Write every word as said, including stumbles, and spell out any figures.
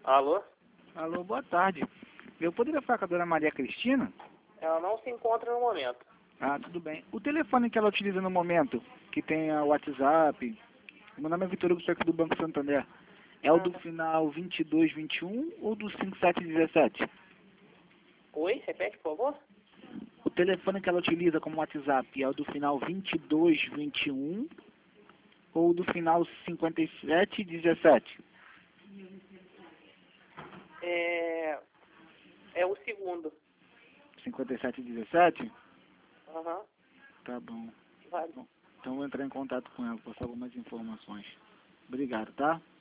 Alô? Alô, boa tarde. Eu poderia falar com a dona Maria Cristina? Ela não se encontra no momento. Ah, tudo bem. O telefone que ela utiliza no momento, que tem o WhatsApp, meu nome é Vitor Hugo, sou aqui do Banco Santander, é o do Ah. final vinte e dois vinte e um ou do cinquenta e sete dezessete? Oi? Repete, por favor? O telefone que ela utiliza como WhatsApp é o do final vinte e dois vinte e um ou do final cinquenta e sete dezessete? É... É o segundo. cinquenta e sete dezessete? Aham. Tá bom. Vale. Bom, então eu vou entrar em contato com ela, passar algumas informações. Obrigado, tá?